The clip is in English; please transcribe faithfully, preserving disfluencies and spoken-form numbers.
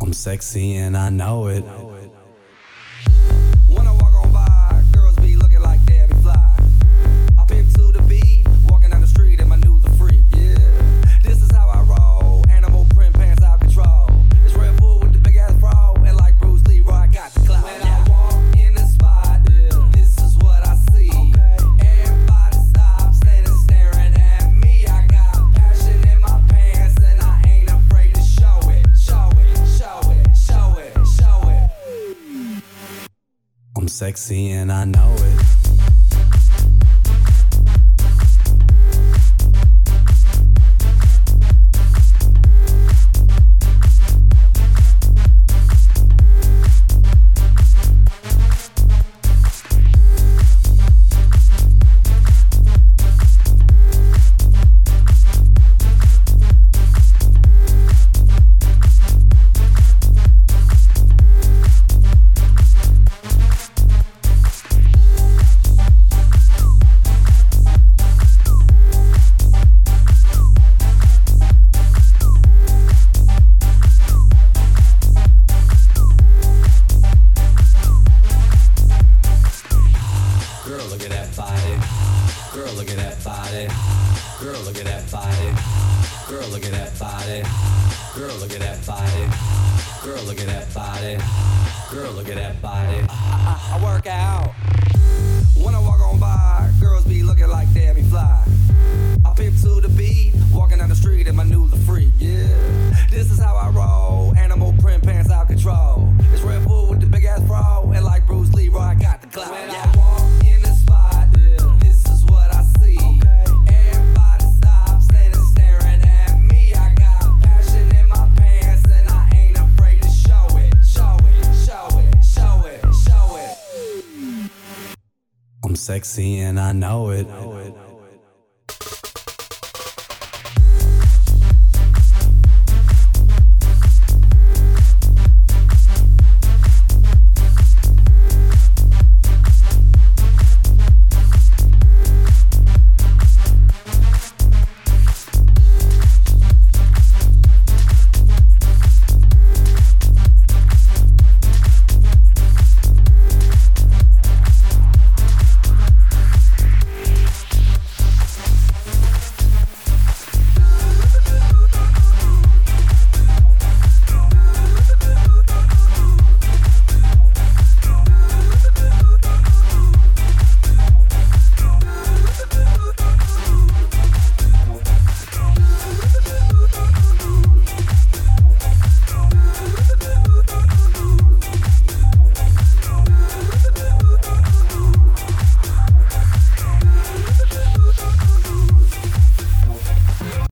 I'm sexy and I know it. When I walk on by, girls be looking like Debbie Fly. I pimp to the beat, walking down the street in my new the freak, yeah. This is how I roll, animal print pants out control. It's Red Bull with the big ass bra, and like Bruce Lee, I got the clout. When I walk in the spot, yeah, this is what I see. Okay. Everybody stops and is staring at me. I got passion in my pants and I ain't afraid to show it, show it, show it, show it, show it. I'm sexy and I know it. Girl, look at that body. Girl, look at that body. Girl, look at that body. Girl, look at that body. Girl, look at that body. Girl, look at that body. Girl, look at that body. I, I, I work out. When I walk on by, girls be looking like Debbie Fly. I pimp to the beat, walking down the street in my new the freak, yeah. This is how I roll, animal print pants out control. It's Red Bull with the big ass bra, and like Bruce Lee, I got the clout. When I walk in the spot, yeah, this is what I see. Okay. Everybody stops and is staring at me. I got passion in my pants and I ain't afraid to show it, show it, show it, show it, show it. I'm sexy and I know it.